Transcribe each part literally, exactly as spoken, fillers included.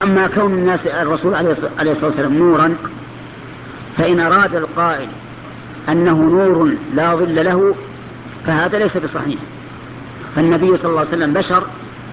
أما كون الناس الرسول عليه الصلاة والسلام نورا، فإن أراد القائل أنه نور لا ظل له فهذا ليس بصحيح. فالنبي صلى الله عليه وسلم بشر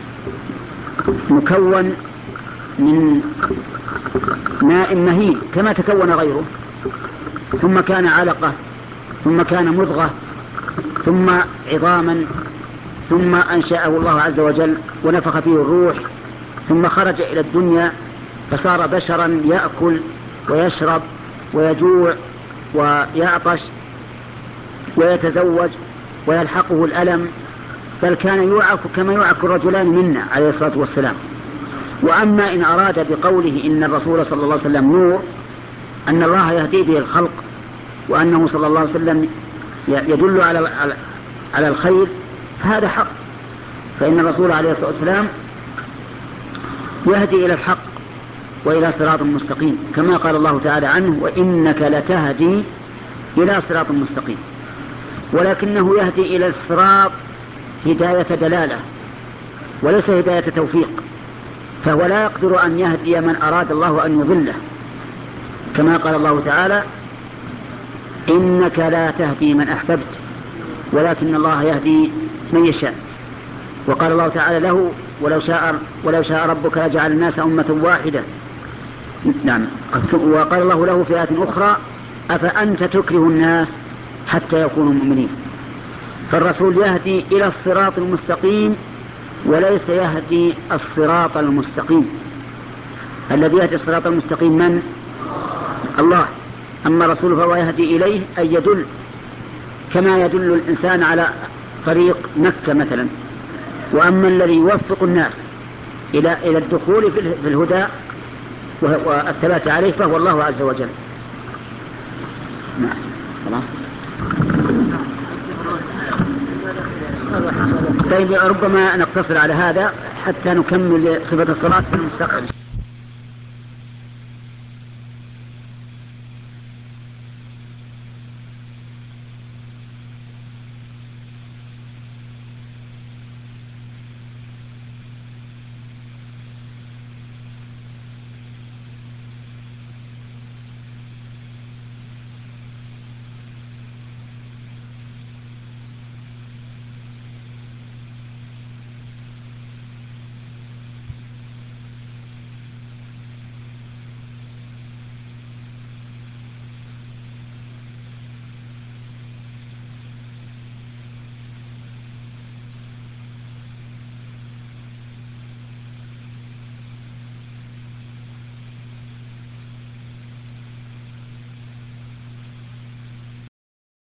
مكون من ماء مهين كما تكون غيره، ثم كان علقة، ثم كان مضغة، ثم عظاما، ثم أنشأه الله عز وجل ونفخ فيه الروح، ثم خرج إلى الدنيا فصار بشرا يأكل ويشرب ويجوع ويعطش ويتزوج ويلحقه الألم، بل كان يوعك كما يوعك الرجلان منا عليه الصلاة والسلام. وأما إن أراد بقوله إن الرسول صلى الله عليه وسلم نور أن الله يهدي به الخلق، وأنه صلى الله عليه وسلم يدل على على الخير، فهذا حق. فإن الرسول عليه الصلاة والسلام يهدي إلى الحق وإلى صراط مستقيم، كما قال الله تعالى عنه: وإنك لتهدي إلى صراط مستقيم. ولكنه يهدي إلى الصراط هداية دلالة وليس هداية توفيق، فهو لا يقدر أن يهدي من أراد الله أن يضله، كما قال الله تعالى: إنك لا تهدي من أحببت ولكن الله يهدي من يشاء. وقال الله تعالى له: ولو شاء, ولو شاء ربك لجعل الناس أمة واحدة. نعم. وقال الله له في آية أخرى: أفأنت تكره الناس حتى يكونوا مؤمنين. فالرسول يهدي إلى الصراط المستقيم وليس يهدي الصراط المستقيم. الذي يهدي الصراط المستقيم من؟ الله. أما الرسول فهو يهدي إليه أي يدل، كما يدل الإنسان على طريق مكة مثلا. وأما الذي يوفق الناس إلى إلى الدخول في الهدى والثبات عليه فهو الله عز وجل. خلاص. طيب ربما نقتصر على هذا حتى نكمل صفة الصلاة في المستقبل.